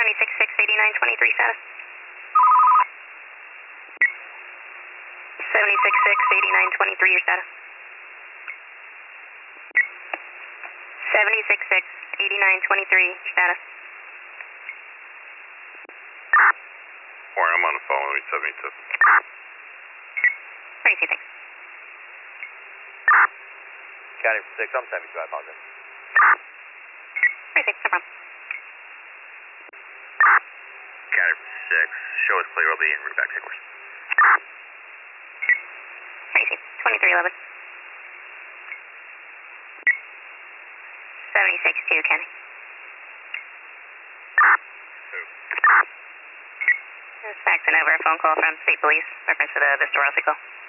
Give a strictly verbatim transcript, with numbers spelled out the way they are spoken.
seventy-six six eighty-nine twenty-three status. seventy-six six eighty-nine twenty-three your status. seventy-six six eighty-nine twenty-three status. Warren, I'm on the phone, let me seventy-two. thirty-two, thanks. County for six, I'm seventy-two, I apologize. thirty-six, no problem. County for six, show us clear, I'll be in route back to course. thirty-two, twenty-three eleven. seventy-six two, Kenny. Who? Just faxing over a phone call from State Police, reference to the Vista Rossi call.